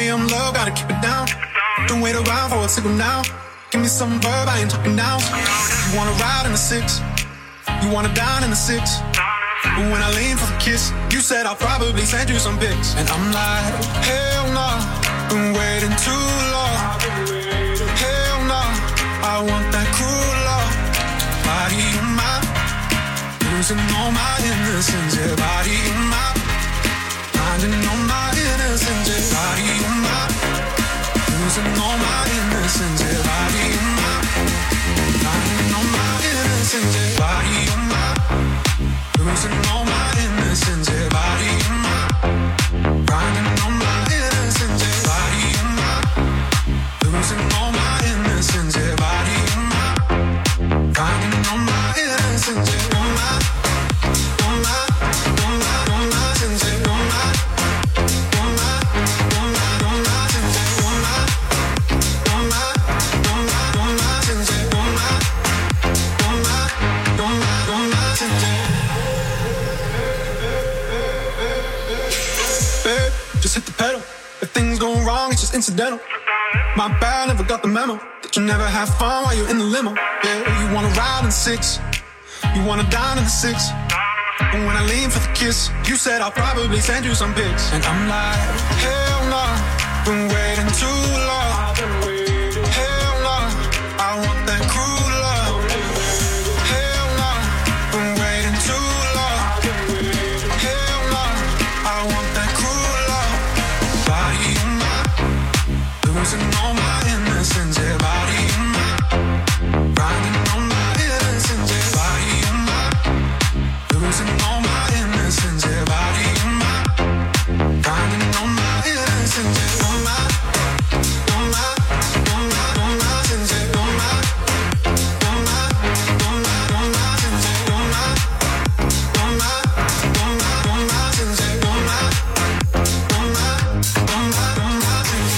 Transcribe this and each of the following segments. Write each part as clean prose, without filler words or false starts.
Carry on low, gotta keep it down. Don't wait around for a signal now. Give me some verb, I ain't talking now. You wanna ride in the 6, you wanna dine in the 6. But when I lean for the kiss, you said I'll probably send you some pics. And I'm like, hell no, been waiting too long. Hell no, I want that cruel love. Body in my, losing all my innocence. Yeah, body in my, finding all my innocence. Yeah, body in my, losing all my innocence. Yeah, body in my, finding all my innocence. Yeah, body in my, losing all my innocence. Yeah, body in my, finding all my innocence. Yeah, body in my, losing all my innocence. Yeah, body in my, finding all my innocence. Yeah, all my, all my, all my, all my sins. Yeah, all my, all my, all my, all my sins. Yeah, all my, all my, all my, all my sins. Yeah, all my, all my, all my, all my sins. Yeah. Babe, just hit the pedal. If things go wrong, it's just incidental. My bad, never got the memo that you never have fun while you're in the limo. Yeah, you wanna ride in the 6, you wanna dine in the 6. And when I lean for the kiss, you said I'll probably send you some pics. And I'm like, hell no, been waiting too long. Hell no, I want that cruel love. Hell no, been waiting too long. Hell no, I want that cruel love. Body in my, losing all my innocence. Yeah, body in my, finding all my innocence. Yeah, body in my, losing all my innocence. Yeah, body in my, finding all my innocence. Yeah, all my, all my, all my, all my sins. Yeah, all my, all my, all my, all my sins. Yeah, all my, all my, all my, all my sins. Yeah, all my, all my, all my, all my sins.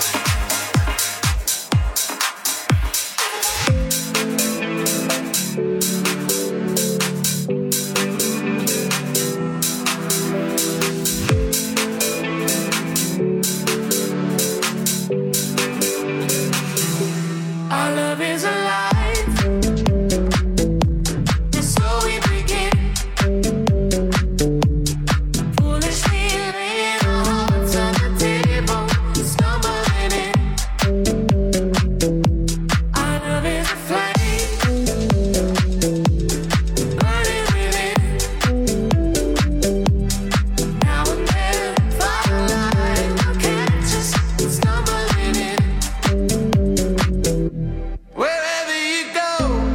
Our love is alive, and so we begin. Foolishly laying our hearts on the table, stumbling in. Our love is a flame, burning within. Now and then, firelight will catch us stumbling in. Wherever you go,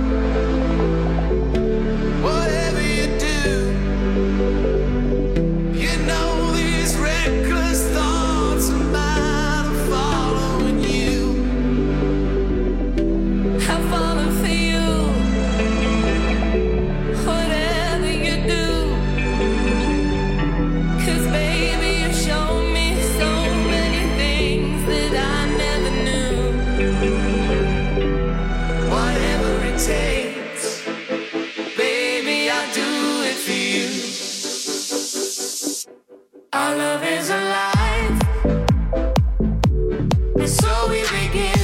whatever you do, you know these reckless thoughts of mine are following you. I'm falling for you, whatever you do. 'Cause baby, you showed me so many things that I never knew. Whatever it takes, baby, I'll do it for you. Our love is alive, and so we begin.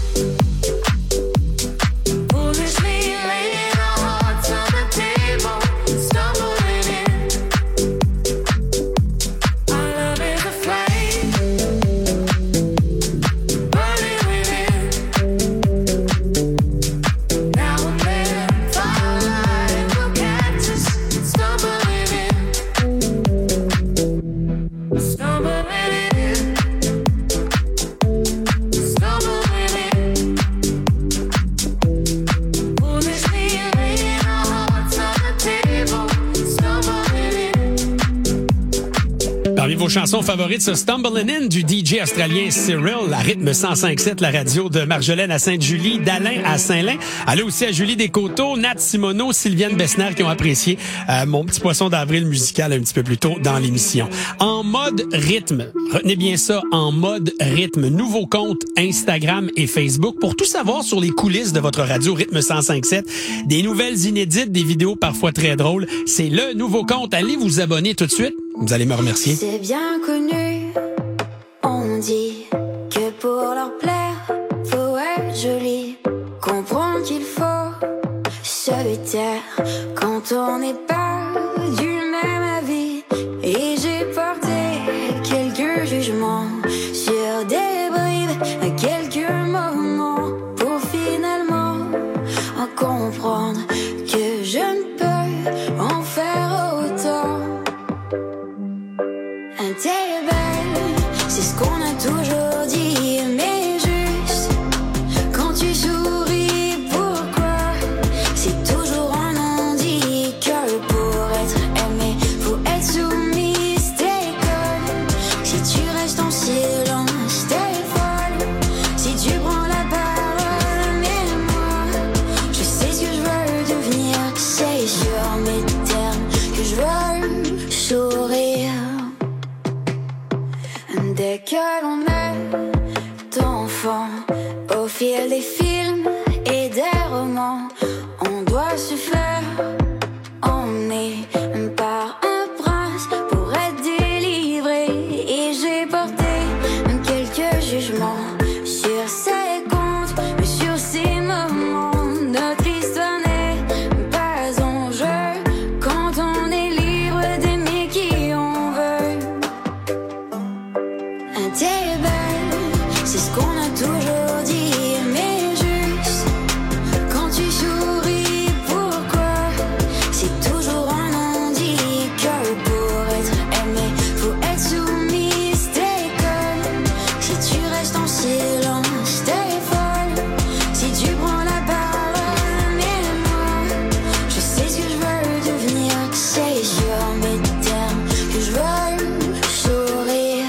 Foolishly laying our hearts on the table, stumbling in. Our love is a flame, burning within. Now and then, firelight will catch us stumbling in. Stumbling in. Stumbling in. Foolishly laying our hearts on the table, stumbling in. Parmi vos chansons favorites, ce Stumbling In du DJ australien Cyril, à rythme 105.7, la radio de Marjolaine à Sainte-Julie, d'Alain à Saint-Lin. Allô aussi à Julie Descoteaux, Nat Simoneau, Sylviane Besner qui ont apprécié mon petit poisson d'avril musical un petit peu plus tôt dans l'émission. En mode rythme, retenez bien ça, en mode rythme, nouveau compte Instagram et Facebook pour tout savoir sur les coulisses de votre radio Rythme 105.7, des nouvelles inédites, des vidéos parfois très drôles. C'est le nouveau compte. Allez vous abonner tout de suite. Vous allez me remercier. C'est bien connu, on dit que pour leur plaire, faut être joli. Comprendre qu'il faut se taire quand on n'est pas du même avis. Et j'ai porté quelques jugements sur des bribes, quelques moments, pour finalement en comprendre que je ne peux en faire autant. T'es belle, c'est ce qu'on a toujours dit, mais juste quand tu souris, pourquoi? C'est toujours un non-dit, que pour être aimé, faut être soumise. T'es conne, si tu restes en silence, t'es folle, si tu prends la parole. Mais moi, je sais ce que je veux devenir, c'est sur mes termes que je veux sourire. Dès que l'on est enfant, au fil des films et des romans, on doit se faire emmener par un prince pour être délivré. Et j'ai porté quelques jugements sur ces contes, sur ces moments. Notre histoire n'est pas en jeu quand on est libre d'aimer qui on veut. T'es belle, c'est ce qu'on a toujours dit, mais juste quand tu souris, pourquoi? C'est toujours un non-dit, que pour être aimé, faut être soumise. T'es conne, si tu restes en silence, t'es folle, si tu prends la parole. Mais moi, je sais ce que je veux devenir, c'est sur mes termes que je veux sourire.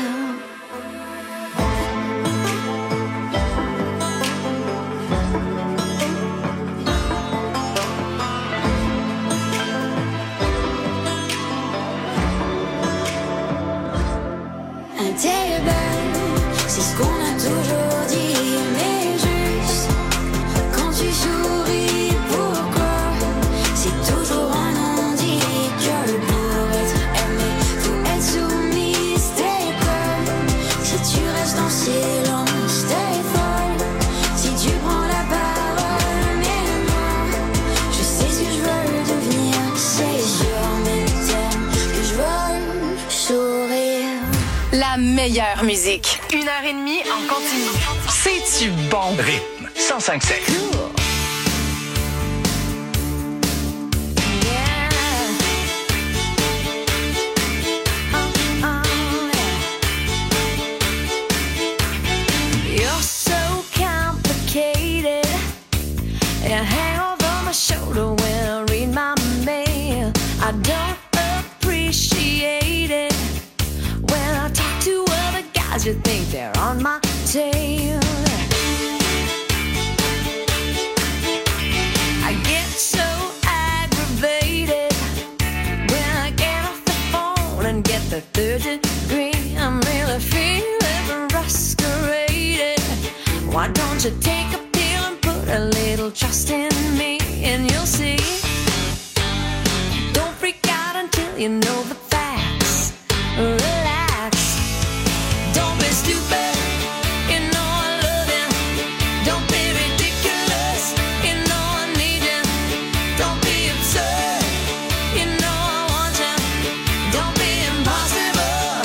T'es belle, c'est ce qu'on a toujours dit, mais juste quand tu souris, pourquoi? C'est toujours un non-dit, que pour être aimé, faut être soumise. T'es conne, si tu restes en silence, t'es folle, si tu prends la parole. Mais moi, je sais ce que je veux devenir, c'est sur mes termes que je veux sourire. La meilleure musique. 1h30 en continu. C'est-tu bon? Rythme 105.7. You're so complicated. You hang over my shoulder when I read my mail. I don't appreciate it when I talk to other guys. You think they're on my tail. I get so aggravated when I get off the phone and get the third degree. I'm really feeling frustrated. Why don't you take a pill and put a little trust in me, and you'll see. Don't freak out until you know the facts. Relax. Don't be stupid. You know I love you. Don't be ridiculous. You know I need you. Don't be absurd. You know I want you. Don't be impossible.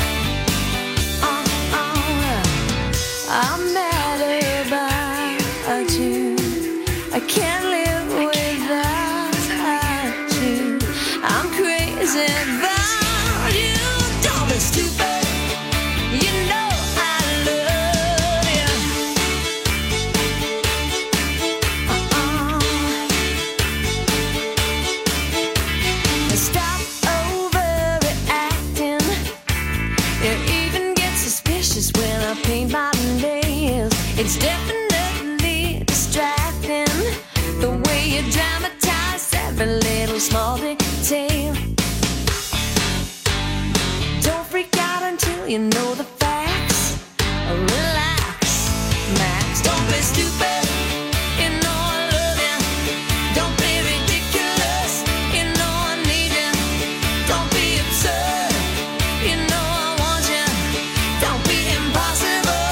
I'm mad about you. I can't live without you. I'm crazy about you. Don't be stupid. You know I love you. Stop overreacting. You even get suspicious when I paint my nails. It's definitely distracting the way you dramatize every little small detail. Don't freak out until you know the facts. Relax, Max. Don't be stupid. You know I love you. Don't be ridiculous. You know I need you. Don't be absurd. You know I want you. Don't be impossible.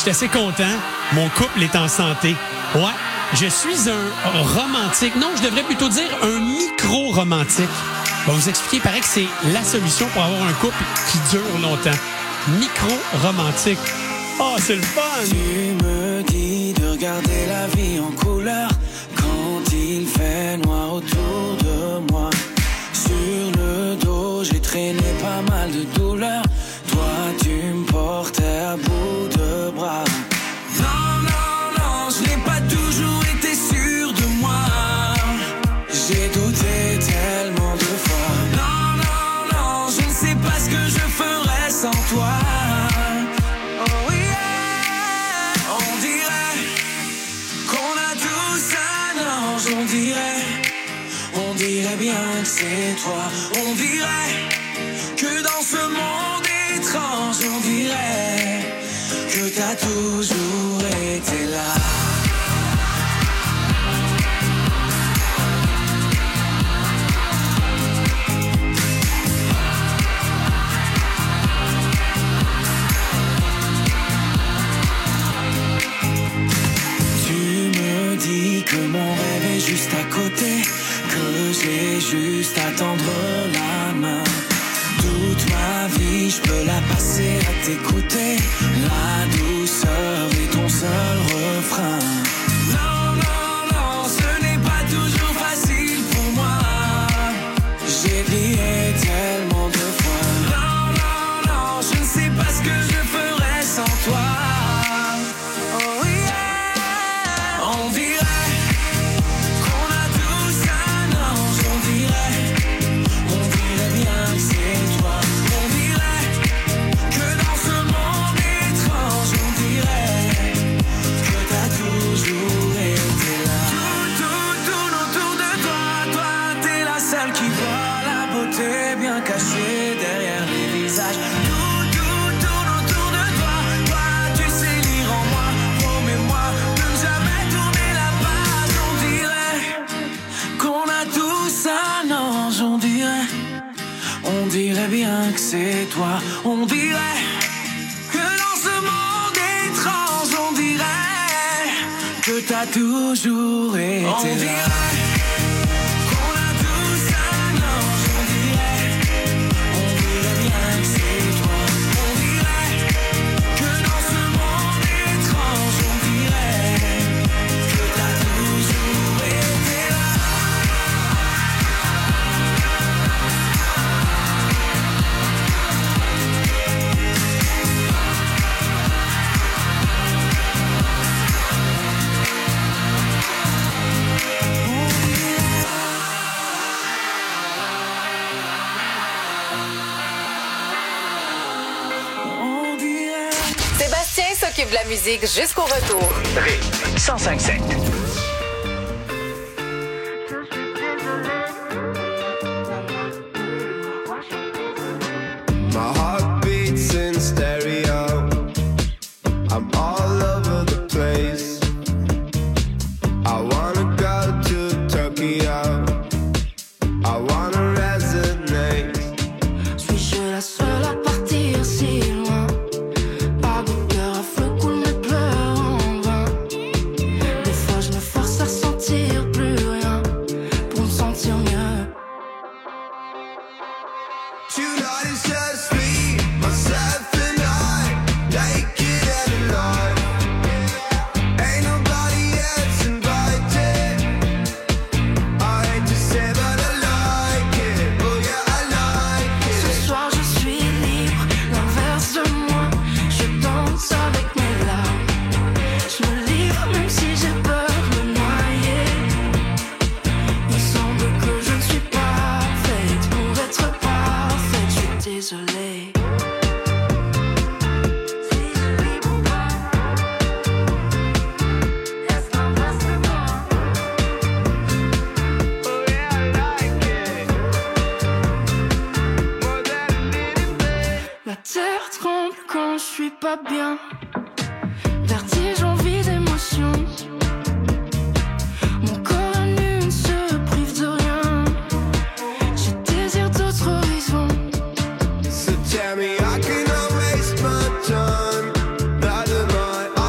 suis assez content. Mon couple est en santé. Ouais, je suis un romantique. Non, je devrais plutôt dire un micro-romantique. Je vais vous expliquer. Il paraît que c'est la solution pour avoir un couple qui dure longtemps. Micro-romantique. Oh, c'est le fun! Tu me dis de regarder la vie en couleur quand il fait noir autour de moi. Sur le dos, j'ai traîné pas mal de douleurs. Toi, tu me portais à bout de bras. Non, non, non, je n'ai pas toujours été sûr de moi. J'ai douté tellement de fois. Non, non, non, je ne sais pas ce que je ferais sans toi. Oh yeah, on dirait qu'on a tous un ange. On dirait bien que c'est toi. On dirait que dans ce monde étrange, on dirait que t'as toujours été là. Tu me dis que mon rêve est juste à côté, que j'ai juste à tendre la main. Toute ma vie, je peux la passer à t'écouter. La douceur est ton seul refrain. Non, non, non, ce n'est pas toujours facile pour moi. J'ai plié tellement de fois. Non, non, non, je ne sais pas ce que je ferais sans toi. Oh yeah, on dirait qu'on a tous un ange. On dirait bien que c'est toi. On dirait que dans ce monde étrange, on dirait que t'as toujours été là. Tout autour de toi, toi t'es la seule qui voit la beauté bien cachée derrière les visages. Tout autour de toi, toi tu sais lire en moi. Promets-moi de ne jamais tourner la page. On dirait qu'on a tous un ange. On dirait bien que c'est toi. On dirait que dans ce monde étrange, on dirait que t'as toujours été là. On dirait qu'on a tous un ange. On dirait bien que c'est toi. On dirait que dans ce monde étrange, on dirait que t'as toujours été là. Sébastien s'occupe de la musique jusqu'au retour. Rythme 105.7. My heart beats in stereo. I'm all over the place. I wanna go to Tokyo. I wanna resonate. Suis-je la seule à partir si loin? Pas de cœur à feu coule mes pleurs en vain. Des fois je me force à sentir plus rien pour me sentir mieux. Tonight is just me, myself and I, naked and alive. Ain't nobody else invited. I hate to say but I like it. Oh yeah, I like it. Ce soir je suis libre, l'inverse de moi. Je danse avec mes larmes. Je me livre même si j'ai peur de me noyer. Il semble que je ne suis pas faite pour être parfaite. Je suis désolée. Suis-je libre ou pas? Est-ce l'inverse de moi? Oh yeah, I like it. More than a little bit. La terre tremble quand je suis pas bien. Vertige, envie d'émotion. Mon corps à nu ne se prive de rien. Je désire d'autres horizons. So tell me I cannot waste my time. Not of my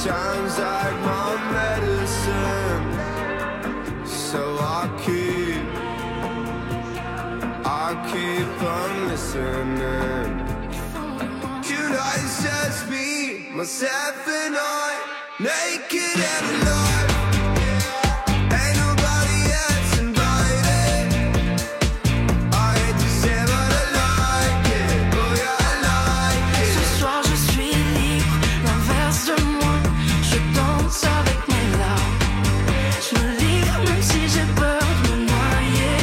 sounds like my medicine. So I keep on listening. Tonight it's just me, myself and I, naked and alive. Ain't nobody else invited. I hate to say but I like it. Oh yeah, I like it. Ce soir je suis libre, l'inverse de moi. Je danse avec mes larmes. Je me livre même si j'ai peur de me noyer.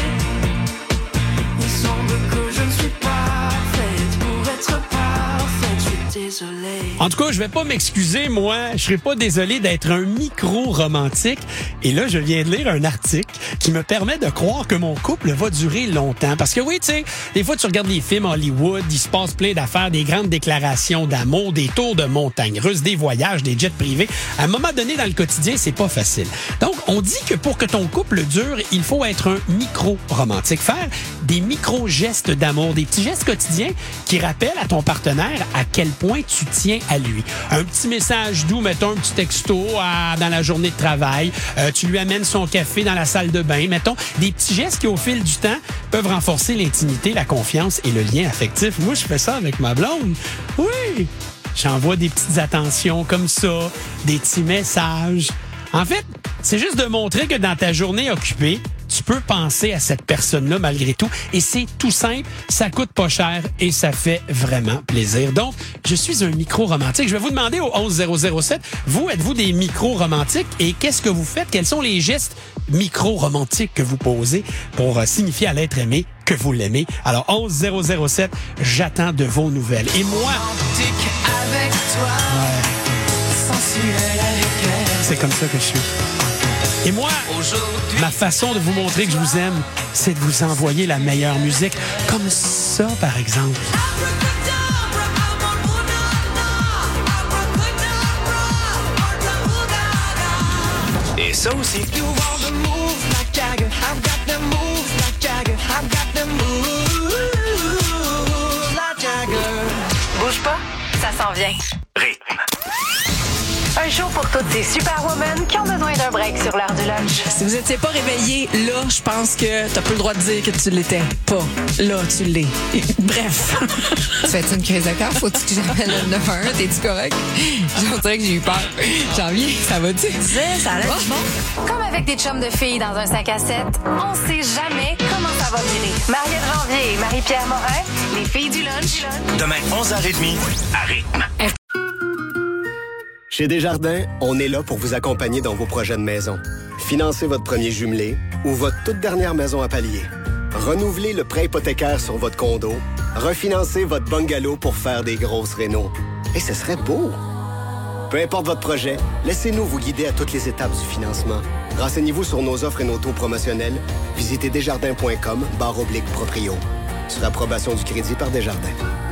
Il semble que je ne suis pas faite pour être parfaite. Je suis désolée. En tout cas, je vais pas m'excuser, moi. Je serais pas désolé d'être un micro-romantique. Et là, je viens de lire un article qui me permet de croire que mon couple va durer longtemps. Parce que oui, tu sais, des fois, tu regardes les films Hollywood, il se passe plein d'affaires, des grandes déclarations d'amour, des tours de montagne russes, des voyages, des jets privés. À un moment donné, dans le quotidien, c'est pas facile. Donc, on dit que pour que ton couple dure, il faut être un micro-romantique. Faire des micro-gestes d'amour, des petits gestes quotidiens qui rappellent à ton partenaire à quel point tu tiens à lui. Un petit message doux, mettons un petit texto dans la journée de travail. Tu lui amènes son café dans la salle de bain. Mettons des petits gestes qui, au fil du temps, peuvent renforcer l'intimité, la confiance et le lien affectif. Moi, je fais ça avec ma blonde. Oui! J'envoie des petites attentions comme ça, des petits messages. En fait, c'est juste de montrer que dans ta journée occupée, tu peux penser à cette personne-là malgré tout. Et c'est tout simple, ça coûte pas cher et ça fait vraiment plaisir. Donc, je suis un micro-romantique. Je vais vous demander au 11007, vous, êtes-vous des micro-romantiques et qu'est-ce que vous faites? Quels sont les gestes micro-romantiques que vous posez pour signifier à l'être aimé que vous l'aimez? Alors, 11007, j'attends de vos nouvelles. Et moi... Avec toi, sensuel avec elle. C'est comme ça que je suis. Et moi, ma façon de vous montrer que je vous aime, c'est de vous envoyer la meilleure musique. Comme ça, par exemple. Et ça aussi. You want to move like Jagger. I've got the moves like Jagger. I've got the moves like Jagger. Bouge pas, ça s'en vient. Rythme. Un show pour toutes ces superwomen qui ont besoin d'un break sur l'heure du lunch. Si vous étiez pas réveillé, là, je pense que t'as plus le droit de dire que tu l'étais pas. Là, tu l'es. Bref. Tu fais-tu une crise de cœur? Faut-tu que j'appelle le 911? T'es-tu correct? J'en dirais que j'ai eu peur. J'en viens, ça va-tu? Ça allait bon? Comme avec des chums de filles dans un 5 à 7, on sait jamais comment ça va virer. Mariette Janvier et Marie-Pierre Morin, les filles du lunch. Demain, 11h30, à Rythme. Chez Desjardins, on est là pour vous accompagner dans vos projets de maison. Financez votre premier jumelé ou votre toute dernière maison à palier. Renouvelez le prêt hypothécaire sur votre condo. Refinancez votre bungalow pour faire des grosses rénos. Et ce serait beau! Peu importe votre projet, laissez-nous vous guider à toutes les étapes du financement. Renseignez-vous sur nos offres et nos taux promotionnels. Visitez desjardins.com/proprio. Sur approbation du crédit par Desjardins.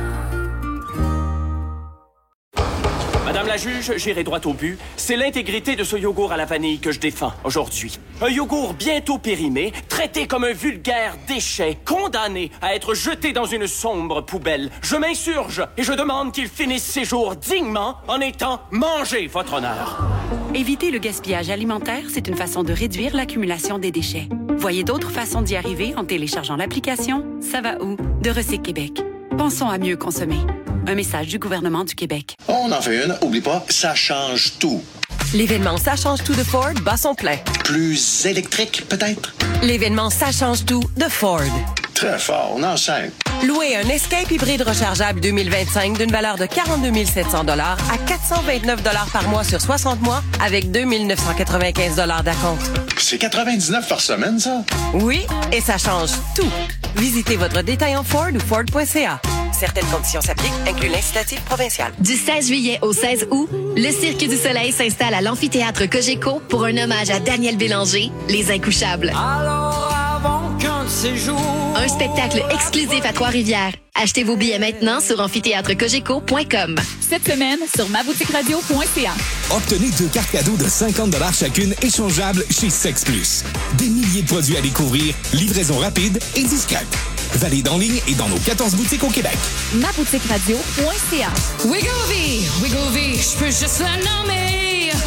Madame la juge, j'irai droit au but. C'est l'intégrité de ce yogourt à la vanille que je défends aujourd'hui. Un yogourt bientôt périmé, traité comme un vulgaire déchet, condamné à être jeté dans une sombre poubelle. Je m'insurge et je demande qu'il finisse ses jours dignement en étant mangé, votre honneur. Éviter le gaspillage alimentaire, c'est une façon de réduire l'accumulation des déchets. Voyez d'autres façons d'y arriver en téléchargeant l'application Ça va où de Recyc Québec. Pensons à mieux consommer. Un message du gouvernement du Québec. On en fait une, oublie pas, ça change tout. L'événement Ça change tout de Ford bat son plein. Plus électrique, peut-être? L'événement Ça change tout de Ford. Très fort, on enchaîne. Louez un Escape hybride rechargeable 2025 d'une valeur de 42 700 $ à 429 $ par mois sur 60 mois avec 2 995 $ d'acompte. C'est 99 par semaine, ça? Oui, et ça change tout. Visitez votre détaillant Ford ou Ford.ca. Certaines conditions s'appliquent, inclut l'incitatif provincial. Du 16 juillet au 16 août, le Cirque du Soleil s'installe à l'amphithéâtre Cogeco pour un hommage à Daniel Bélanger, Les Incouchables. Alors avant qu'un de ces jours... Un spectacle exclusif à Trois-Rivières. Achetez vos billets maintenant sur amphitheatrecogeco.com. Cette semaine, sur maboutiqueradio.ca. Obtenez 2 cartes cadeaux de 50 $ chacune échangeables chez Sex Plus. Des milliers de produits à découvrir, livraison rapide et discrète. Valide en ligne et dans nos 14 boutiques au Québec. maboutiqueradio.ca. Wegovy, je peux juste la nommer.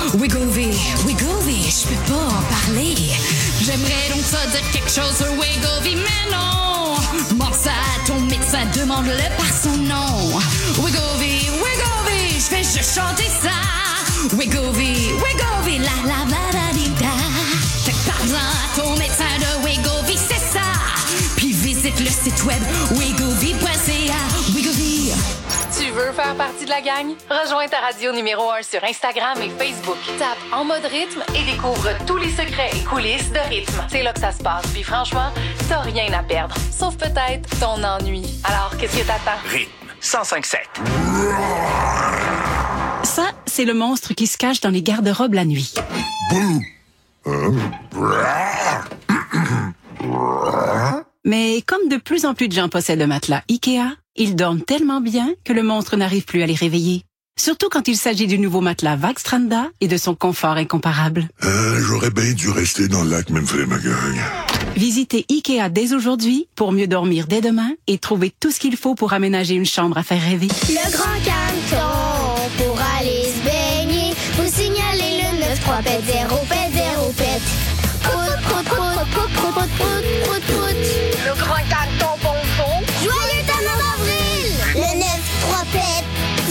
Wegovy, je peux pas en parler. J'aimerais donc ça dire quelque chose sur Wegovy, mais non. Mors ça à ton médecin, demande-le par son nom. Wegovy, je vais juste chanter ça. Wegovy, la la la la di da. Fait que parle-en à ton médecin de Wegovy, c'est ça. Puis visite le site web wegovy.ca. Wegovy. Tu veux faire partie de la gang? Rejoins ta radio numéro 1 sur Instagram et Facebook. Tape En Mode Rythme et découvre tous les secrets et coulisses de rythme. C'est là que ça se passe. Puis franchement, t'as rien à perdre. Sauf peut-être ton ennui. Alors, qu'est-ce que t'attends? Rythme 105.7. Ça, c'est le monstre qui se cache dans les garde-robes la nuit. Mais comme de plus en plus de gens possèdent le matelas Ikea, ils dorment tellement bien que le monstre n'arrive plus à les réveiller. Surtout quand il s'agit du nouveau matelas Vaxstranda et de son confort incomparable. J'aurais bien dû rester dans le lac Memphremagog. Visitez Ikea dès aujourd'hui pour mieux dormir dès demain et trouver tout ce qu'il faut pour aménager une chambre à faire rêver. Le grand canton pour aller se baigner. Vous signalez le 93 pète 0 pète 0 pète. Prout, prout, prout, prout, prout, prout, prout, prout, prout. Le grand canton bonbon. Joyeux talent d'avril. Le 93 pète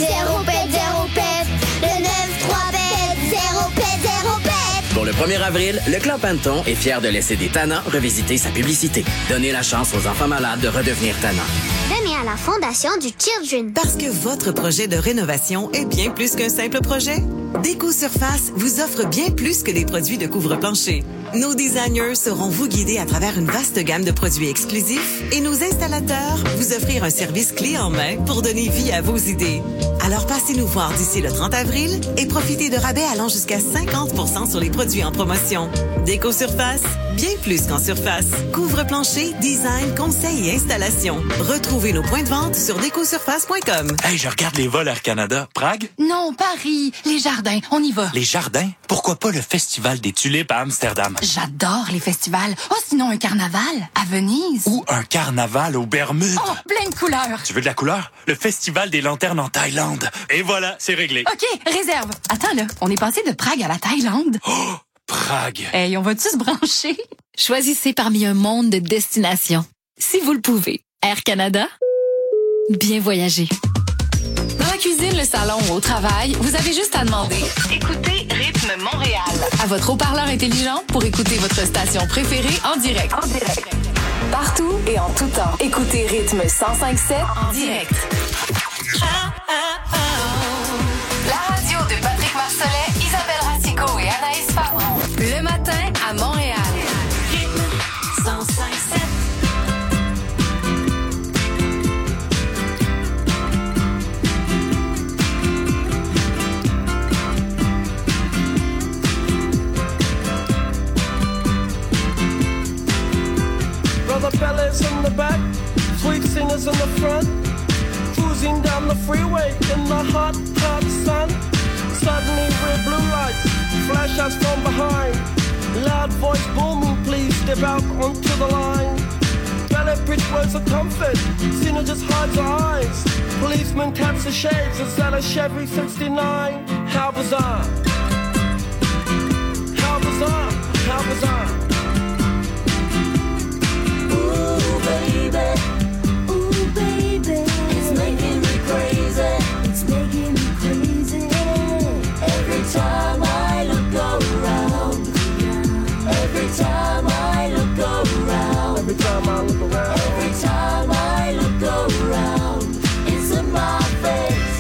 0 pète 0 pète. Le 93 pète 0 pète 0 pète. Pour le 1er avril, le Clan Panton est fier de laisser des tannants revisiter sa publicité. Donnez la chance aux enfants malades de redevenir tannants. Donné à la Fondation du Children. Parce que votre projet de rénovation est bien plus qu'un simple projet. Déco Surface vous offre bien plus que des produits de couvre-plancher. Nos designers sauront vous guider à travers une vaste gamme de produits exclusifs et nos installateurs vous offrir un service clé en main pour donner vie à vos idées. Alors passez nous voir d'ici le 30 avril et profitez de rabais allant jusqu'à 50% sur les produits en promotion. Déco Surface, bien plus qu'en surface. Couvre-plancher, design, conseil et installation. Retrouvez nos points de vente sur décosurface.com. Hey, je regarde les vols Air Canada. Prague? Non, Paris, les jardins, on y va. Les jardins? Pourquoi pas le Festival des tulipes à Amsterdam? J'adore les festivals. Oh, sinon un carnaval à Venise. Ou un carnaval aux Bermudes. Oh, plein de couleurs. Tu veux de la couleur? Le Festival des lanternes en Thaïlande. Et voilà, c'est réglé. OK, réserve. Attends, là, on est passé de Prague à la Thaïlande. Oh, Prague. Hey, on va-tu se brancher? Choisissez parmi un monde de destinations. Si vous le pouvez. Air Canada, bien voyager. Dans la cuisine, le salon ou au travail, vous avez juste à demander. Écoutez Rythme Montréal. À votre haut-parleur intelligent pour écouter votre station préférée en direct. Partout et en tout temps. Écoutez Rythme 105.7 en direct. La radio de Patrick Marcellet, Isabelle Racicot et Anaïs Favron. Le matin à Montréal. Rythme 105.7. Brother fellas in the back, sweet singers in the front, cruising down the freeway in the hot, hot sun. Suddenly red blue lights flash us from behind. Loud voice booming, please step out onto the line. Ballet bridge words of comfort, Cena just hides her eyes. Policeman taps the shades inside a Chevy 69. How bizarre, how bizarre, how bizarre. Ooh, baby, it's making me crazy. It's making me crazy. Every time I look around. Every time I look around. Every time I look around. Every time I look around. It's in my face.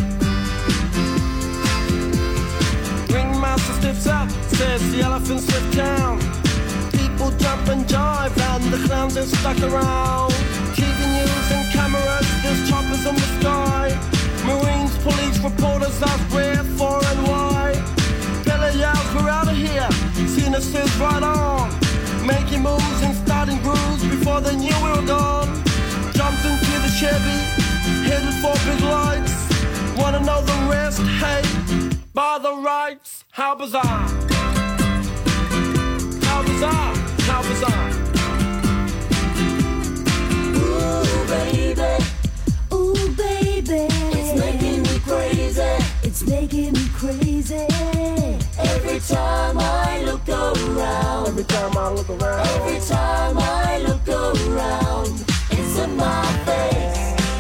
Ringmaster steps up, says the elephants left town. People jump and jive and the clowns are stuck around. TV news and cameras, there's choppers in the sky. Marines, police, reporters ask where, for and why. Bella yells, we're out of here. Cena says right on. Making moves and starting grooves before they knew we were gone. Jumped into the Chevy, headed for big lights. Wanna know the rest? Hey, by the rights, how bizarre. How bizarre, how bizarre. Ooh, baby, it's making me crazy. It's making me crazy. I look around. Every time I look around, it's in my face.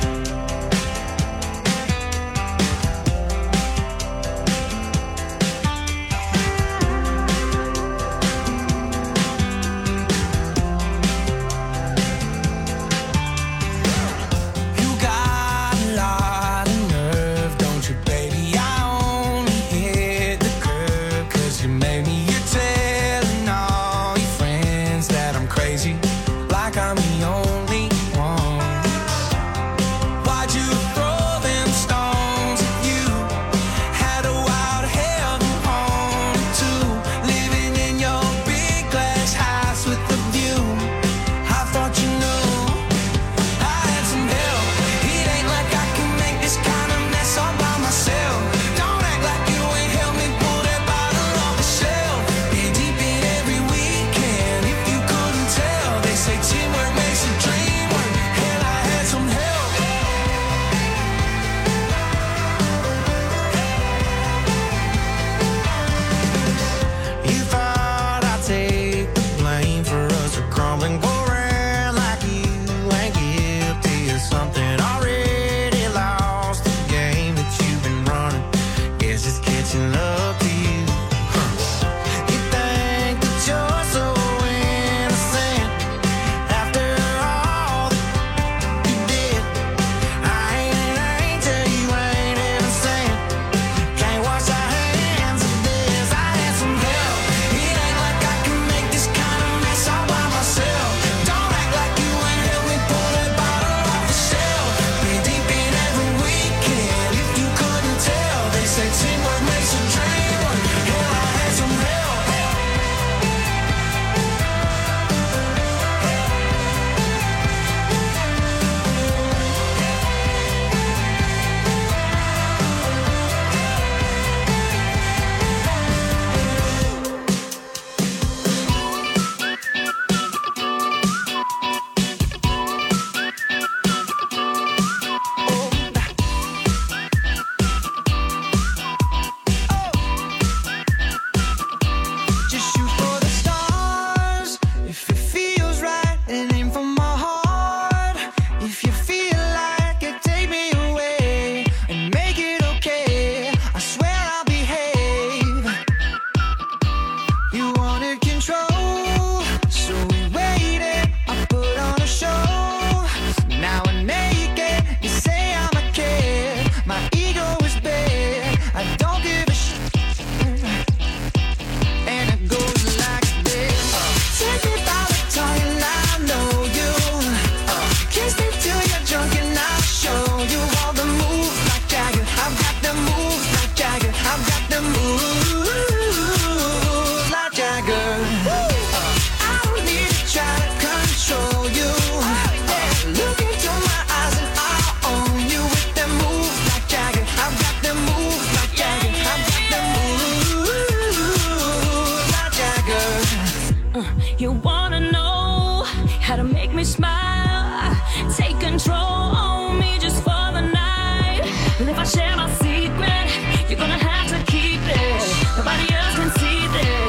You wanna know how to make me smile? Take control on me just for the night. And if I share my secret, you're gonna have to keep it. Nobody else can see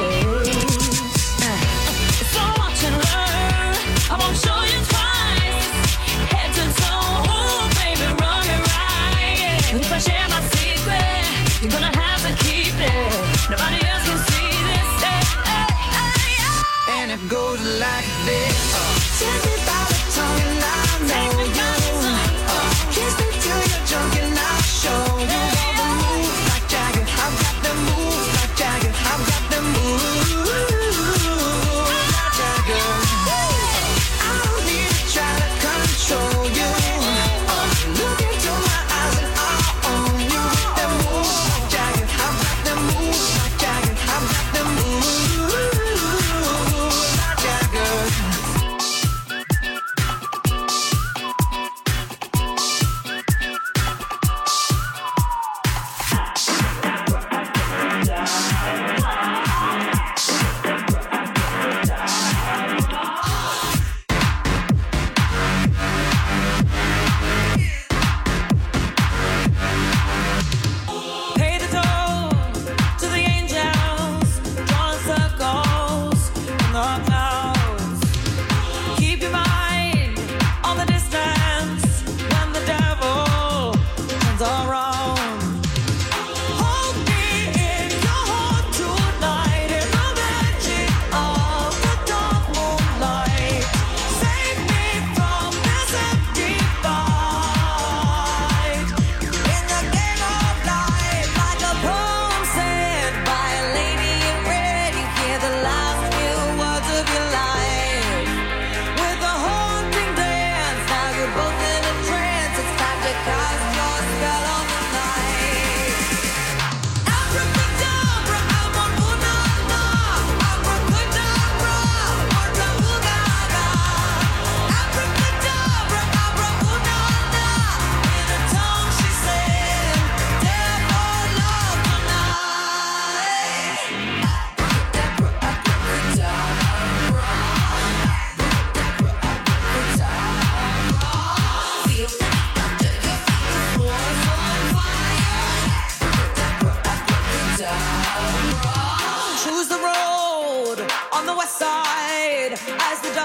this. So watch and learn. I won't show you twice. Head to toe, oh baby, run it right. And if I share my secret, you're gonna have to keep it. Nobody else can see this. And it goes like this. Tell me about the tongue and I know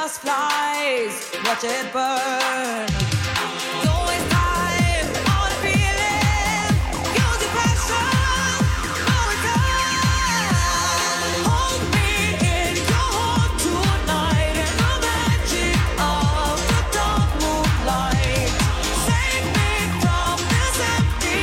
dust flies, watch it burn. Don't waste time on a feeling, use your passion, hold it down. Hold me in your heart tonight in the magic of the dark moonlight. Save me from this empty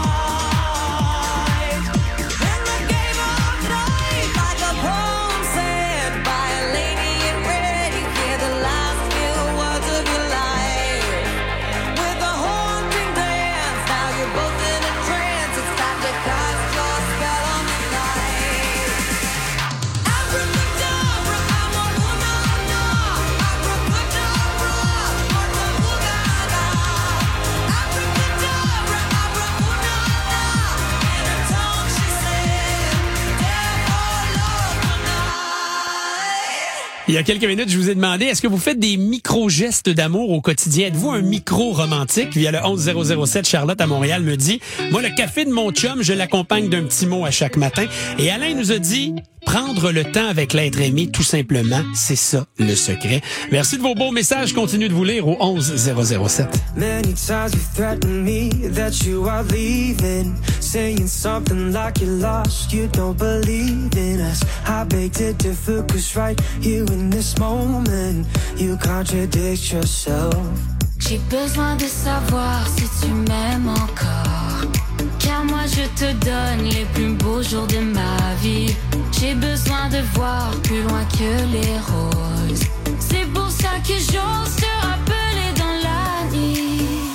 fight. In the game of night, like a poem said by a lady in red, you hear the last few words of your life. With a haunting dance, now you're both in a trance. It's time to cast your spell on the night. Abracadabra, abracadabra, abracadabra, abracadabra, abracadabra, abracadabra. In her tongue she said, "Therefore love tonight." Il y a quelques minutes, je vous ai demandé, est-ce que vous faites des micro-gestes d'amour au quotidien? Êtes-vous un micro-romantique? Via le 11007, Charlotte à Montréal me dit, moi, le café de mon chum, je l'accompagne d'un petit mot à chaque matin. Et Alain nous a dit, prendre le temps avec l'être aimé, tout simplement, c'est ça le secret. Merci de vos beaux messages. Continuez de vous lire au 11007. Many times you threatened me that you are leaving, saying something like you're lost, you don't believe in us. I beg to differ, 'cause right here in this moment, you contradict yourself. J'ai besoin de savoir si tu m'aimes encore, car moi je te donne les plus beaux jours de ma vie. J'ai besoin de voir plus loin que les roses. C'est pour ça que j'ose te rappeler dans la nuit.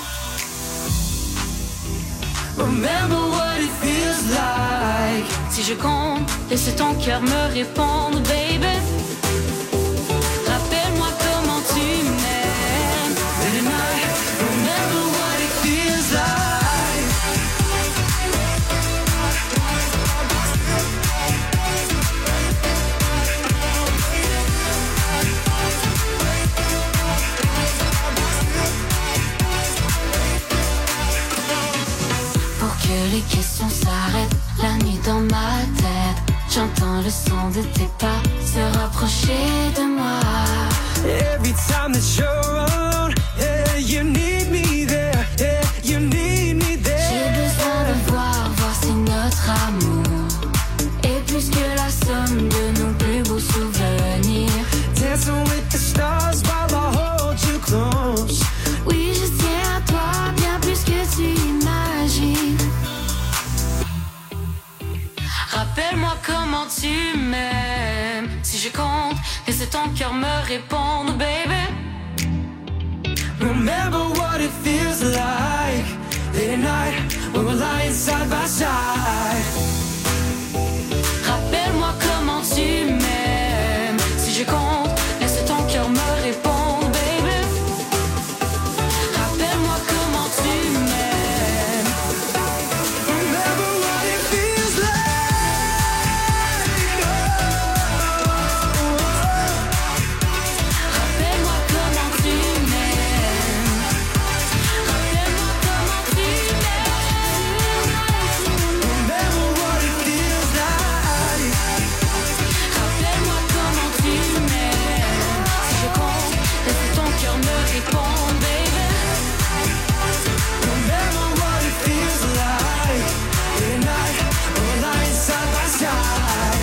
Remember what it feels like. Si je compte, laisse ton cœur me répondre, baby. Rappelle-moi comment tu m'aimes. And I remember what it feels like. Pour que les questions s'arrêtent, la nuit dans ma tête, j'entends le son de tes pas se rapprocher de moi. Every time that you're around, yeah, you need me there, yeah, you need me there. J'ai besoin de voir si notre amour est plus que la somme de nos plus beaux souvenirs. Dancing with the stars while I hold you close. Oui, je tiens à toi bien plus que tu imagines. Rappelle-moi comment tu m'aimes. Si je compte, laisse ton cœur me répondre, baby. Remember what it feels like. Late at night when we're lying side by side. Rappelle-moi comment tu m'aimes. Si je compte, laisse ton cœur me répondre, baby. Rappelle-moi comment tu m'aimes. Remember what it feels like. Rappelle-moi comment tu m'aimes. Rappelle-moi comment tu m'aimes. Remember what it feels like. Rappelle-moi comment tu m'aimes. Si je compte, laisse ton cœur me répondre, baby. Remember what it feels like. Late at night when we're lying side by side.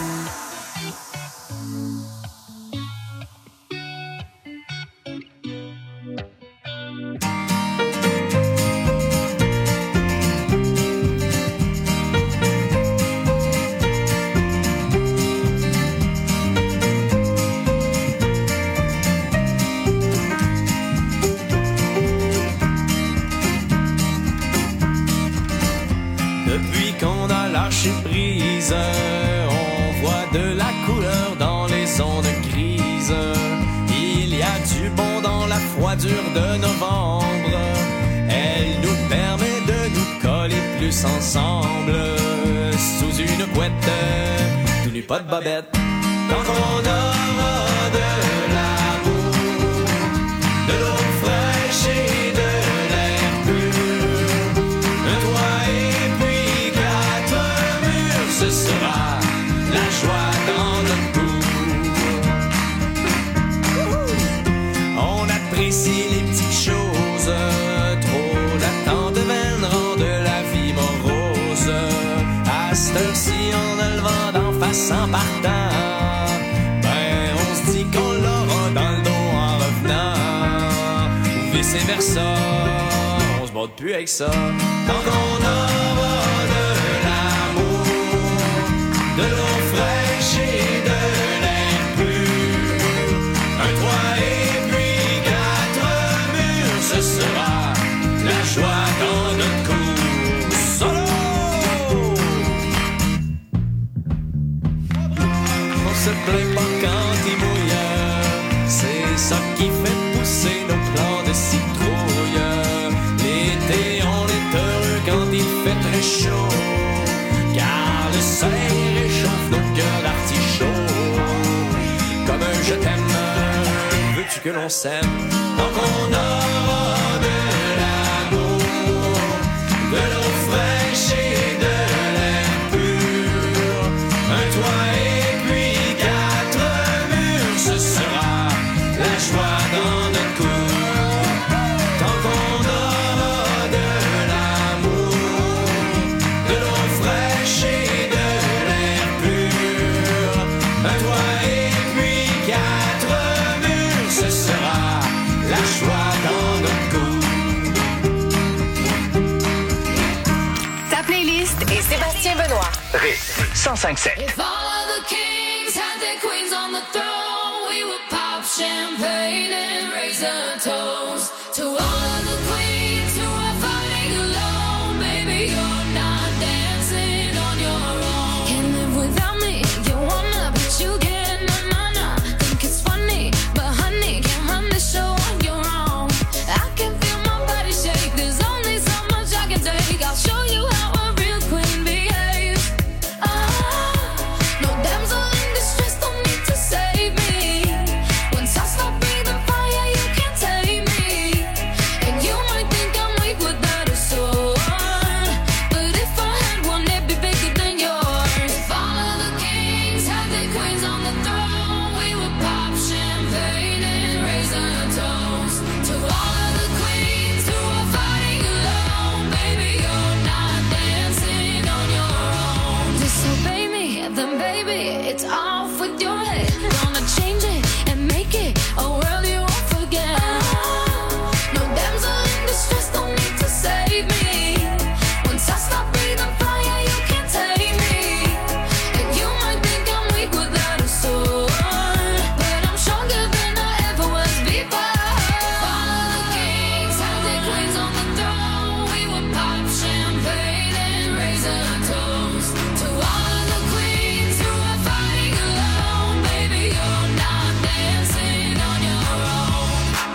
Depuis qu'on a lâché prise, on voit de la couleur dans les ondes de crise. Il y a du bon dans la froidure de novembre. Elle nous permet de nous coller plus ensemble. Sous une couette, tout nu pas de bobette. Tant qu'on aura de l'amour, de l'eau fraîche et de l'air pur, un toit et puis 4 murs, ce sera la joie dans notre cour. si les petites choses, trop d'attente deviennent rendre la vie morose. À cette heure-ci, en a le vent d'en face en partant, ben on se dit qu'on l'aura dans le dos en revenant. Ou vice-versa, on se bat plus avec ça. Tant qu'on aura de l'amour, de l'eau fraîche et de l'air pur, un toit et puis 4 murs, ce sera la joie dans notre cour. Solo! On se plaint pas quand il mouille, c'est ça qui fait pousser nos plants de citrouille. L'été, on est heureux quand il fait très chaud, car le soleil réchauffe nos cœurs d'artichaut. Comme un je t'aime, veux-tu que l'on s'aime? Tant qu'on aura de l'amour, de l'eau fraîche et de l'air pur, un toit et puis 4 murs, ce sera la joie dans notre cour. Tant qu'on aura de l'amour, de l'eau fraîche et de l'air pur, un toit et puis 4 murs, ce sera la joie dans notre cour. Ta playlist et Sébastien Benoît. Rythme 105.7. If all of the kings had their queens on the throne, we would pop champagne and raise a toast to all of the queens who are fighting alone. Baby, you're not dancing on your own. Can't live without me, you wanna, but you can't. Na. Think it's funny, but honey, can't run the show on your own. I can feel my body shake. There's only so much I can take. I'll show you how a real queen behaves. No damsel in distress, don't need to save me. Once I stop breathing fire, you can't tame me. And you might think I'm weak without a sword, but if I had one, it'd be bigger than yours. If all of the kings had their queens on the throne, we would pop champagne and raise a toast to all of the queens who are fighting alone. Baby, you're not dancing on your own. Disobey me, then baby, it's off with your head. Gonna change it and make it a world you won't forget. No damsel in distress, don't need to save me. Once I stop breathing fire, you can't tame me. And you might think I'm weak without a sword, but I'm stronger than I ever was before. All of the kings had their queens on the throne, we would pop champagne and raise a toast to all of the queens who are fighting alone. Baby, you're not dancing on your own.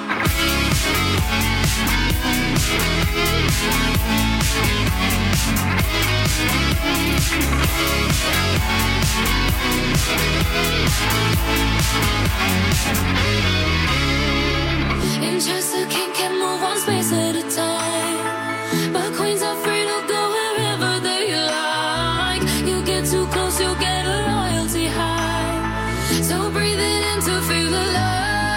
In just a king can move one space at a time, but queens are free to go wherever they like. You get too close, you'll get a royalty high. So breathe it in to feel the love.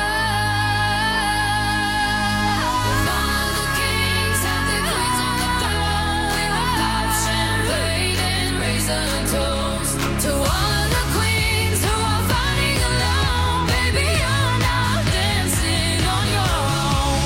All of the kings have their queens on the throne. We will pop champagne and raise a toast to all of the queens who are fighting alone. Baby, you're not dancing on your own.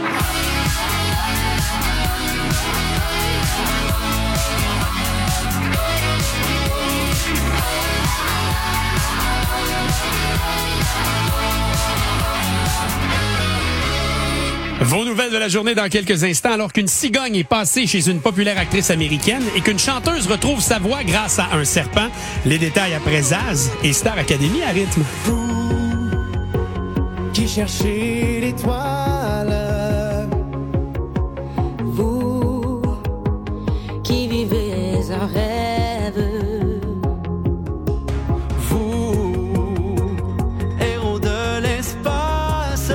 Vos nouvelles de la journée dans quelques instants, alors qu'une cigogne est passée chez une populaire actrice américaine et qu'une chanteuse retrouve sa voix grâce à un serpent. Les détails après Zaz et Star Academy à rythme. Qui cherchez l'étoile, Vous qui vivez un rêve, vous, héros de l'espace,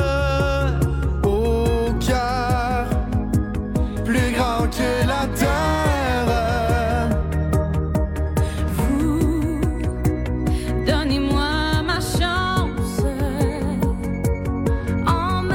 au cœur plus grand que la terre. vous, donnez-moi ma chance. En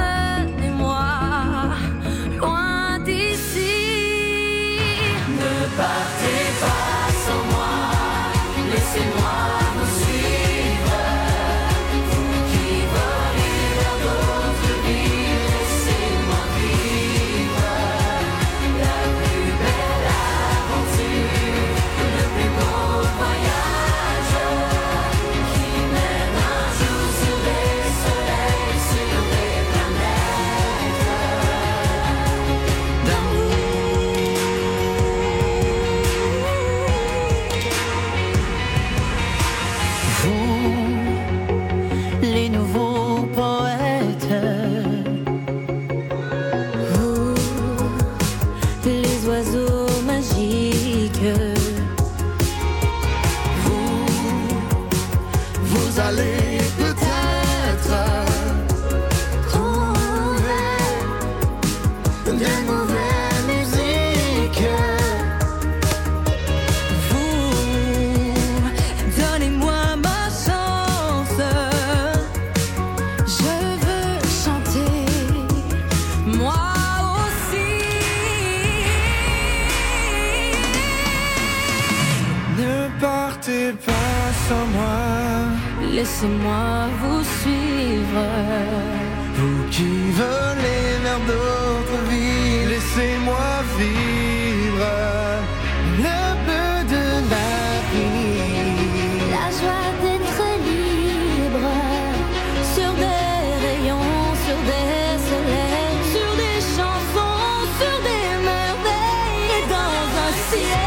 sans moi. Laissez-moi vous suivre. Vous qui volez vers d'autres vies, laissez-moi vivre le bleu de la vie. La joie d'être libre. Sur des rayons, sur des soleils, sur des chansons, sur des merveilles. Et dans un ciel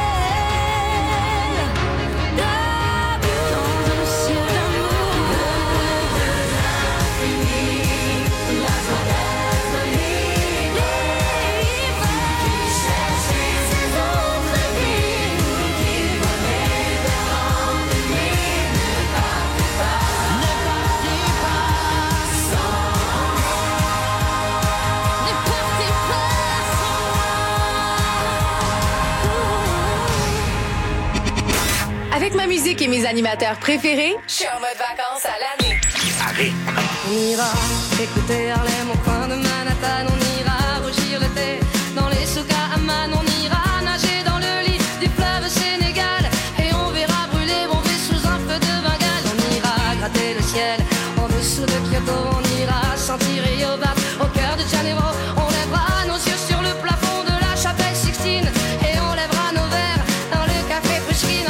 d'amour, dans un ciel d'amour. La joie d'être libre. Qui cherchez ces autres vies, qui volez vers l'ennui. Ne partez pas, ne partez pas sans moi. Ne partez pas sans moi. Avec ma musique et mes animateurs préférés, je suis en mode vacances à l'année. On ira écouter Harlem au coin de Manhattan. On ira rougir le thé dans les souks à Amman. On ira nager dans le lit du fleuve Sénégal. Et on verra brûler Bombay sous un feu de Bengale. On ira gratter le ciel en dessous de Kyoto. On ira sentir Rio Bat au cœur de Janeiro. On lèvera nos yeux sur le plafond de la chapelle Sixtine. Et on lèvera nos verres dans le café Pushkin.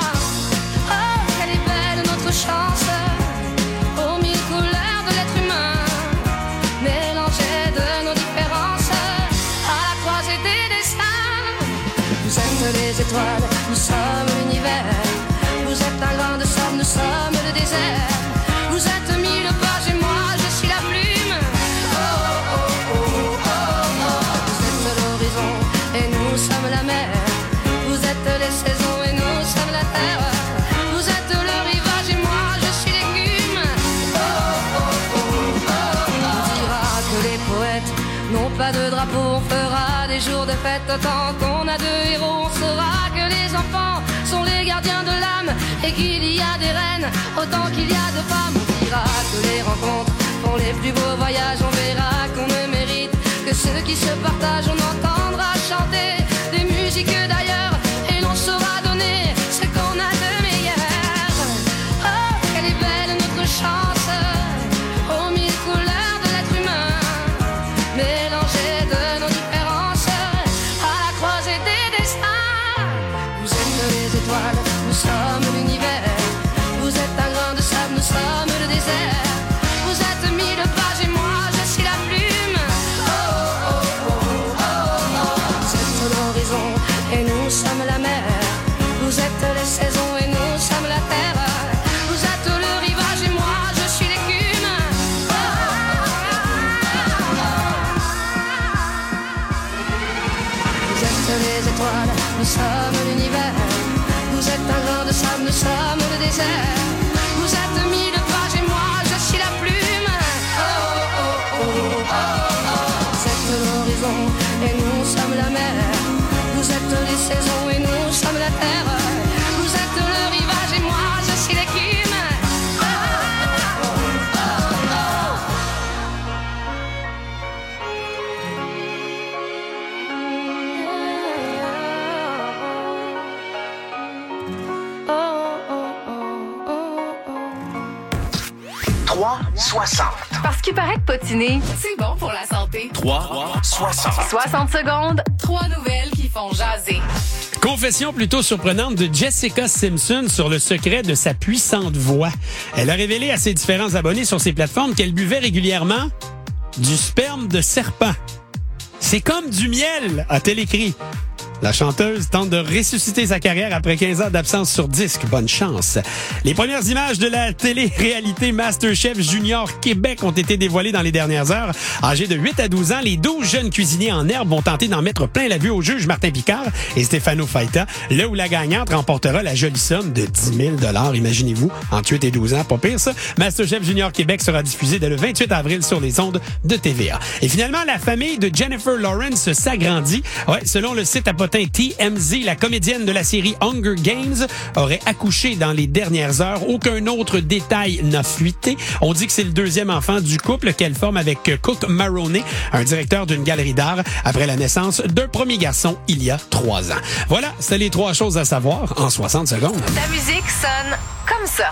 Oh, quelle est belle notre chance, aux mille couleurs de l'être humain, mélangées de nos différences, à la croisée des destins. Vous êtes les étoiles, nous sommes l'univers. Vous êtes un grain de sable, nous sommes le désert. Vous êtes mille pages et moi je suis la plume. Oh, oh, oh, oh, oh, oh. Vous êtes l'horizon et nous sommes la mer. Vous êtes les saisons et nous sommes la terre. Vous êtes le rivage et moi je suis l'écume. Oh, oh, oh, oh, oh. On dira que les poètes n'ont pas de drapeau. On fera des jours de fête autant qu'on a de héros. On saura que les enfants sont les gardiens de l'âme et qu'il y a des reines autant qu'il y a de femmes. On dira que les rencontres font les plus beaux voyages. On verra qu'on ne mérite que ceux qui se partagent. On entendra chanter des musiques d'ailleurs et l'on saura donner ce qu'on a de meilleur. Oh, quelle est belle notre chance, aux mille couleurs de l'être humain, mélangées de nos différences, à la croisée des destins. Vous êtes les étoiles, nous sommes l'univers. Vous êtes un grain de sable, nous sommes le désert. Vous êtes mille pages et moi je suis la plume. Oh, oh, oh, oh, oh, oh. Vous êtes l'horizon et nous sommes la mer. Vous êtes les saisons et nous sommes la terre. Vous êtes le rivage et moi je suis l'écume. Oh, oh, oh, oh. Vous êtes les étoiles, nous sommes l'univers. Vous êtes un grain de sable, nous sommes le désert. Vous êtes mille pages et moi je suis la plume. Oh, oh, oh, oh, oh, oh. Vous êtes l'horizon et nous sommes la mer. Vous êtes les saisons et nous sommes la terre. Vous êtes le rivage et moi je suis l'écume. Oh, oh, oh, oh. Oh, oh, oh, oh, oh. 3,60. Parce qu'il paraît que potiner, c'est bon pour la santé. 3,60. 60 secondes, 3 nouvelles qui font jaser. Confession plutôt surprenante de Jessica Simpson sur le secret de sa puissante voix. Elle a révélé à ses différents abonnés sur ses plateformes qu'elle buvait régulièrement du sperme de serpent. C'est comme du miel, a-t-elle écrit. La chanteuse tente de ressusciter sa carrière après 15 ans d'absence sur disque. Bonne chance. Les premières images de la télé-réalité MasterChef Junior Québec ont été dévoilées dans les dernières heures. Âgés de 8 à 12 ans, les 12 jeunes cuisiniers en herbe vont tenter d'en mettre plein la vue au juge Martin Picard et Stéphano Faita, là où la gagnante remportera la jolie somme de 10 000 $. Imaginez-vous, entre 8 et 12 ans, pas pire ça. MasterChef Junior Québec sera diffusé dès le 28 avril sur les ondes de TVA. Et finalement, la famille de Jennifer Lawrence s'agrandit. Ouais, selon le site apothicaire matin, TMZ, la comédienne de la série Hunger Games, aurait accouché dans les dernières heures. Aucun autre détail n'a fuité. On dit que c'est le deuxième enfant du couple qu'elle forme avec Cook Maroney, un directeur d'une galerie d'art, après la naissance d'un premier garçon il y a 3 ans. Voilà, c'est les 3 choses à savoir en 60 secondes. Ta musique sonne comme ça.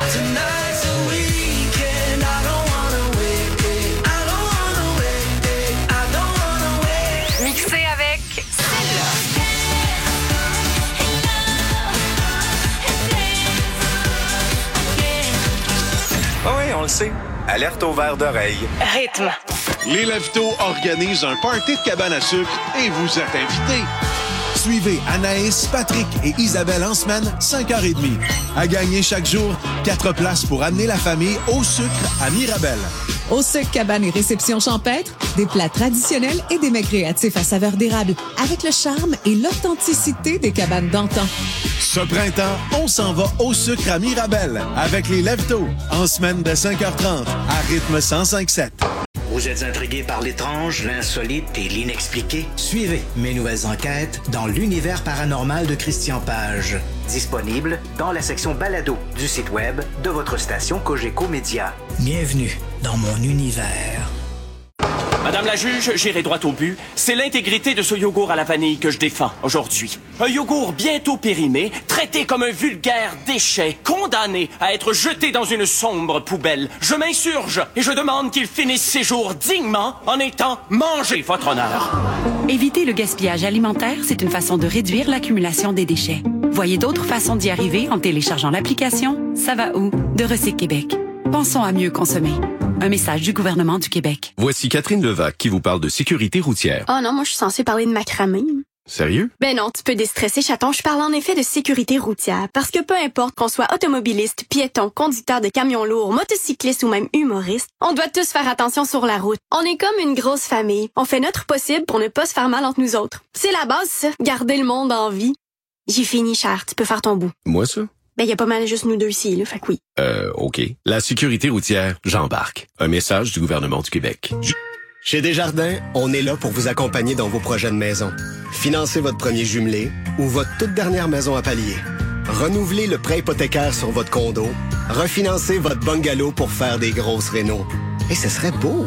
Mixé avec celle-là. Oui, on le sait. Alerte au verre d'oreille. Rythme. Les Leftos organisent un party de cabane à sucre et vous êtes invités. Suivez Anaïs, Patrick et Isabelle en semaine, 5h30. À gagner chaque jour, 4 places pour amener la famille au sucre à Mirabel. Au sucre, cabane et réception champêtre, des plats traditionnels et des mets créatifs à saveur d'érable, avec le charme et l'authenticité des cabanes d'antan. Ce printemps, on s'en va au sucre à Mirabel avec les Leftos, en semaine de 5h30, à rythme 105.7. Vous êtes intrigué par l'étrange, l'insolite et l'inexpliqué? Suivez mes nouvelles enquêtes dans l'univers paranormal de Christian Page. Disponible dans la section balado du site web de votre station Cogeco Média. Bienvenue dans mon univers. Madame la juge, j'irai droit au but. C'est l'intégrité de ce yogourt à la vanille que je défends aujourd'hui. Un yogourt bientôt périmé, traité comme un vulgaire déchet, condamné à être jeté dans une sombre poubelle. Je m'insurge et je demande qu'il finisse ses jours dignement en étant mangé, votre honneur. Éviter le gaspillage alimentaire, c'est une façon de réduire l'accumulation des déchets. Voyez d'autres façons d'y arriver en téléchargeant l'application Ça va où de Recyc Québec. Pensons à mieux consommer. Un message du gouvernement du Québec. Voici Catherine Levac qui vous parle de sécurité routière. Oh non, moi je suis censée parler de macramé. Sérieux? Ben non, tu peux déstresser, chaton. Je parle en effet de sécurité routière. Parce que peu importe qu'on soit automobiliste, piéton, conducteur de camions lourds, motocycliste ou même humoriste, on doit tous faire attention sur la route. On est comme une grosse famille. On fait notre possible pour ne pas se faire mal entre nous autres. C'est la base, ça. Garder le monde en vie. J'ai fini, cher. Tu peux faire ton bout. Moi, ça? Ben, y a pas mal juste nous deux ici, là. Fait que oui. OK. La sécurité routière, j'embarque. Un message du gouvernement du Québec. Chez Desjardins, on est là pour vous accompagner dans vos projets de maison. Financez votre premier jumelé ou votre toute dernière maison à palier. Renouvelez le prêt hypothécaire sur votre condo. Refinancez votre bungalow pour faire des grosses rénos. Et ce serait beau!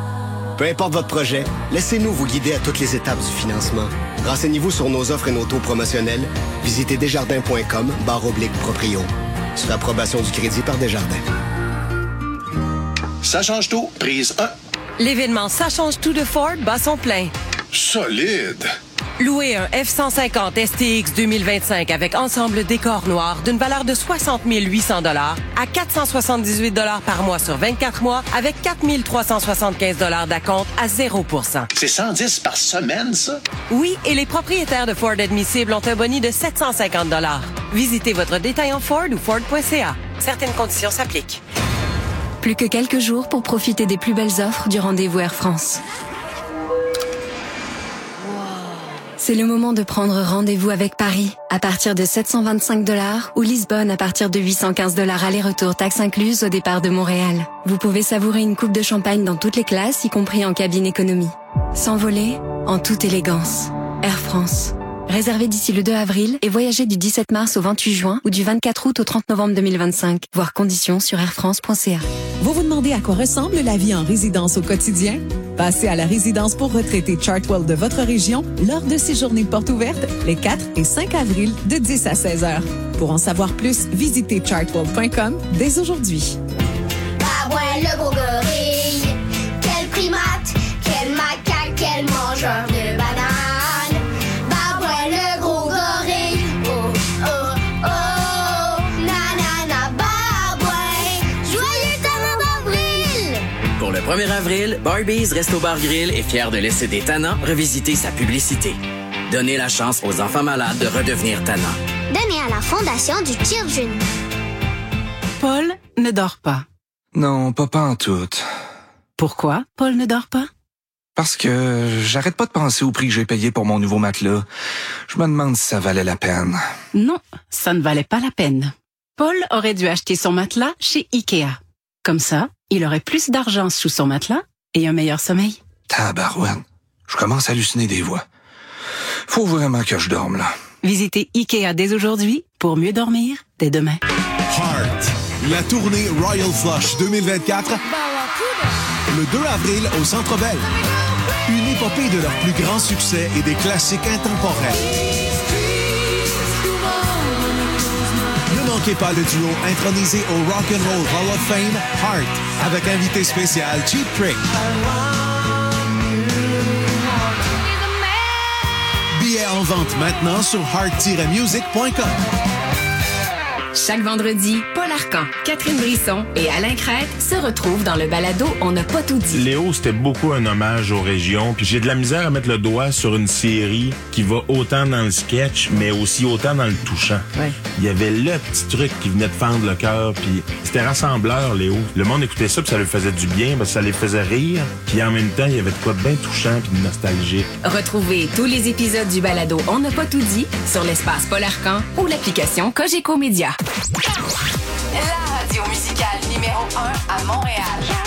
Peu importe votre projet, laissez-nous vous guider à toutes les étapes du financement. Renseignez-vous sur nos offres et nos taux promotionnels. Visitez desjardins.com/proprio. Sur approbation du crédit par Desjardins. Ça change tout. Prise 1. L'événement Ça change tout de Ford bat son plein. Solide. Louez un F-150 STX 2025 avec ensemble décor noir d'une valeur de 60 800 $ à 478 $ par mois sur 24 mois avec 4 375 $ d'acompte à 0 %. C'est 110 par semaine, ça? Oui, et les propriétaires de Ford admissibles ont un boni de 750 $. Visitez votre détaillant Ford ou Ford.ca. Certaines conditions s'appliquent. Plus que quelques jours pour profiter des plus belles offres du rendez-vous Air France. C'est le moment de prendre rendez-vous avec Paris à partir de 725 $ ou Lisbonne à partir de 815 $ aller-retour taxes incluses au départ de Montréal. Vous pouvez savourer une coupe de champagne dans toutes les classes, y compris en cabine économie. S'envoler en toute élégance. Air France. Réservez d'ici le 2 avril et voyagez du 17 mars au 28 juin ou du 24 août au 30 novembre 2025. Voir conditions sur airfrance.ca. Vous vous demandez à quoi ressemble la vie en résidence au quotidien? Passez à la résidence pour retraités Chartwell de votre région lors de ces journées portes ouvertes les 4 et 5 avril de 10 à 16 heures. Pour en savoir plus, visitez chartwell.com dès aujourd'hui. Bah ouais, le gros gorille, quel primate, quel macaque, quel mangeur de bananes. Bah ouais, le gros gorille, oh, oh, oh, nanana, bah ouais, joyeux talent d'avril. Pour le 1er avril, Barbies Resto Bar Grill est fier de laisser des tannants revisiter sa publicité. Donnez la chance aux enfants malades de redevenir tannants. Donné à la fondation du Children. Paul ne dort pas. Non, pas en tout. Pourquoi Paul ne dort pas? Parce que j'arrête pas de penser au prix que j'ai payé pour mon nouveau matelas. Je me demande si ça valait la peine. Non, ça ne valait pas la peine. Paul aurait dû acheter son matelas chez Ikea. Comme ça, il aurait plus d'argent sous son matelas et un meilleur sommeil. Tabarouette, je commence à halluciner des voix. Faut vraiment que je dorme, là. Visitez IKEA dès aujourd'hui pour mieux dormir dès demain. Heart, la tournée Royal Flush 2024, le 2 avril au Centre Bell. Une épopée de leurs plus grands succès et des classiques intemporels. Ne manquez pas le duo intronisé au Rock'n'Roll Hall of Fame, Heart, avec invité spécial Cheap Trick. Billets en vente maintenant sur heart-music.com. Chaque vendredi, Paul Arcan, Catherine Brisson et Alain Crête se retrouvent dans le balado On n'a pas tout dit. Léo, c'était beaucoup un hommage aux régions. Puis j'ai de la misère à mettre le doigt sur une série qui va autant dans le sketch, mais aussi autant dans le touchant. Ouais. Il y avait le petit truc qui venait de fendre le cœur. Puis c'était rassembleur, Léo. Le monde écoutait ça, puis ça lui faisait du bien, parce que ça les faisait rire. Puis en même temps, il y avait de quoi de bien touchant puis de nostalgique. Retrouvez tous les épisodes du balado On n'a pas tout dit sur l'espace Paul Arcan ou l'application Cogeco Média. La radio musicale numéro 1 à Montréal.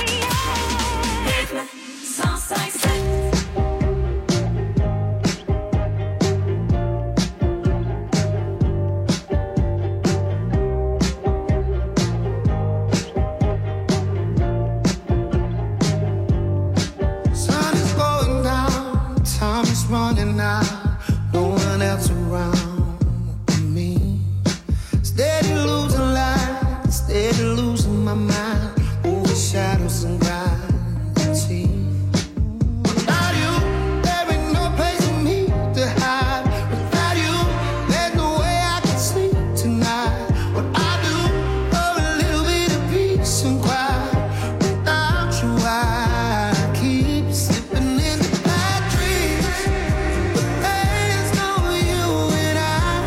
Sun is going down, time is running out, no one else around me. Steady losing light, steady losing my mind, over shadows and gravity. Without you, there ain't no place for me to hide. Without you, there's no way I can sleep tonight. What I do for a little bit of peace and quiet. Without you, I keep slipping into bad dreams. But there's no you and I.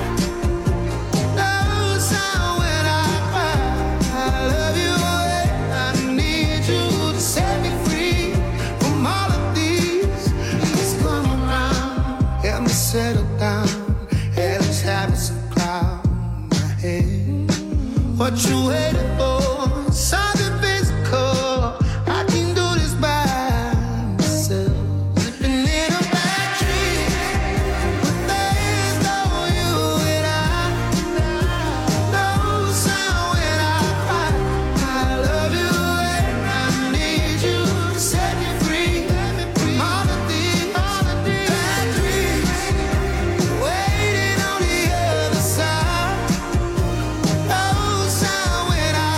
No sound when I cry. I love you and I need you to set me free from all of these. It's going around, help me settle down. Hellish habits of cloud my head. What you waiting for? Something physical. I can do this by myself. Slipping in a bad dream, but there's no you and I. No sound when I cry. I love you and I need you to set me free from all of these bad dreams. Waiting on the other side. No sound when I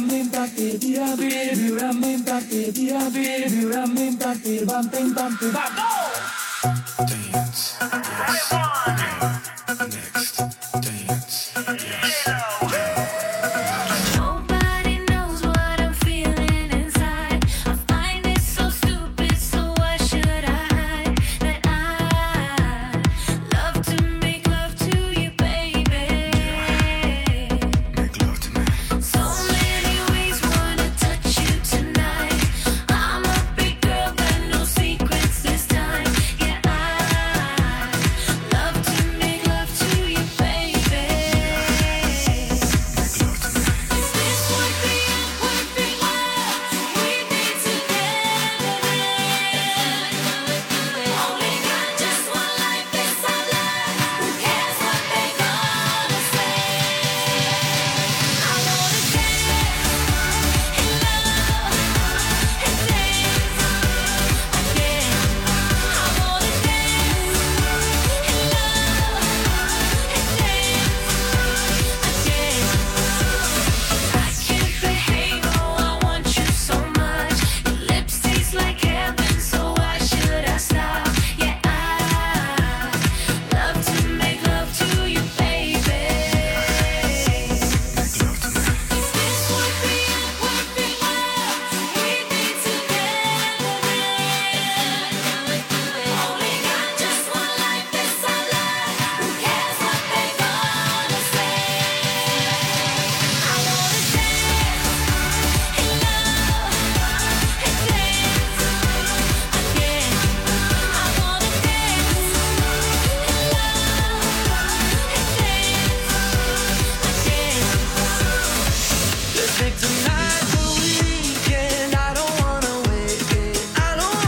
Dance.